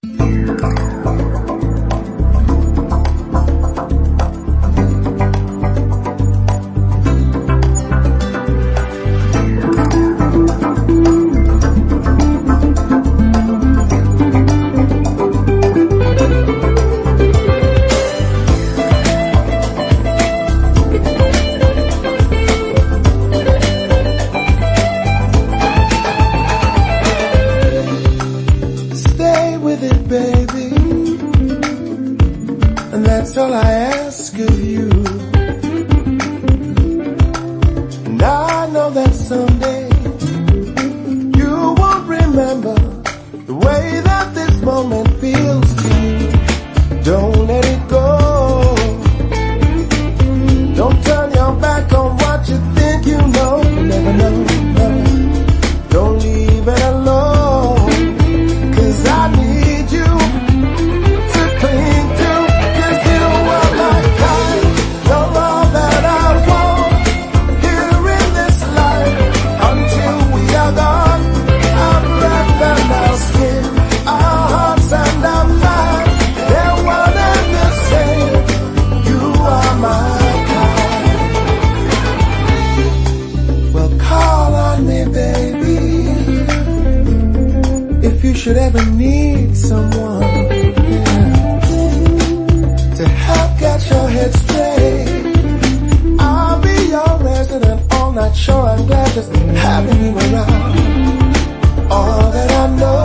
Baby, and that's all I ask of you. And I know that someday you won't remember the way that this moment feels to you. Don't let it go. Don't turn your back on what you think you know. You never know. No. Don't leave it alone, 'cause I need you to cling to, 'cause you are my kind. You're all that I want here in this life. Until we are gone, our breath and our skin, our hearts and our minds, they're one and the same. You are my kind. Well, call on me, baby, if you should ever need someone, to help get your head straight. I'll be your resident all night, sure I'm glad just having you around. All that I know